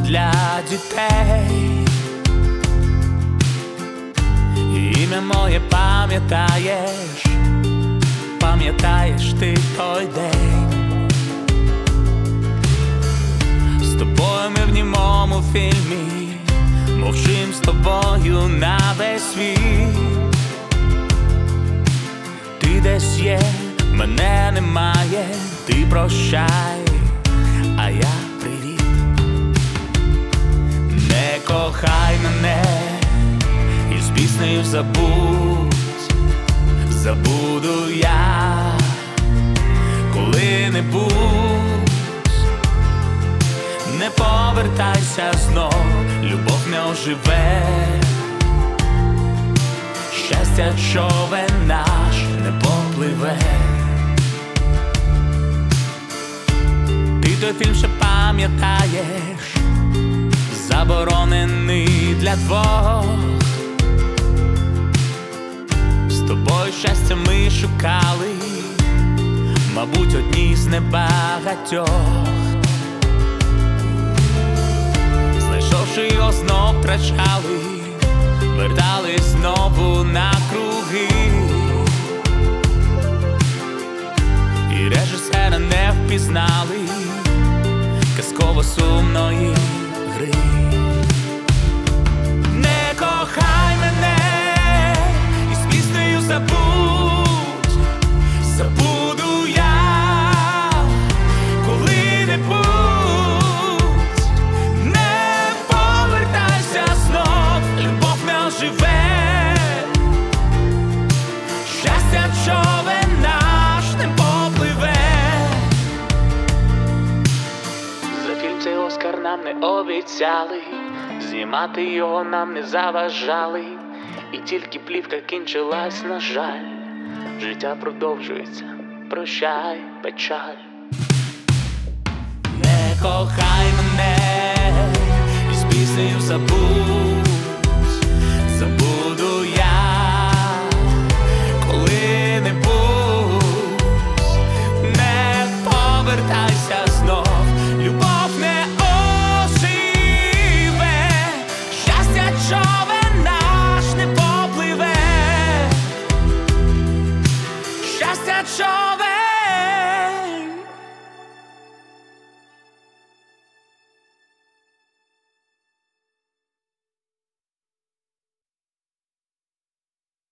для дітей. Ім'я моє пам'ятаєш, пам'ятаєш ти той день. З тобою ми в німому фільмі, мовчим з тобою на весь світ. Ти десь є, мене немає, ти прощай, а я привіт. Не кохай мене, і з піснею забудь, забуду я коли-небудь. Не повертайся знов, любов не оживе, щастя човен наш не попливе. Ти той фільм ще пам'ятаєш, заборонений для двох. З тобою щастя ми шукали, мабуть, одні з небагатьох. Знайшовши його, знов втрачали, вертались знову на круги. І режисера не впізнали казково сумної гри. Не кохай мене, і з піснею забудь, забуду я коли-небудь. Не повертайся знов, любов не оживе, щастя човен наш не попливе. За фільм цей Оскар нам не обіцяли, знімати його нам не заважали, і тільки плівка кінчилась, на жаль. Життя продовжується, прощай, печаль. Не кохай мене, і з піснею забудь, забуду я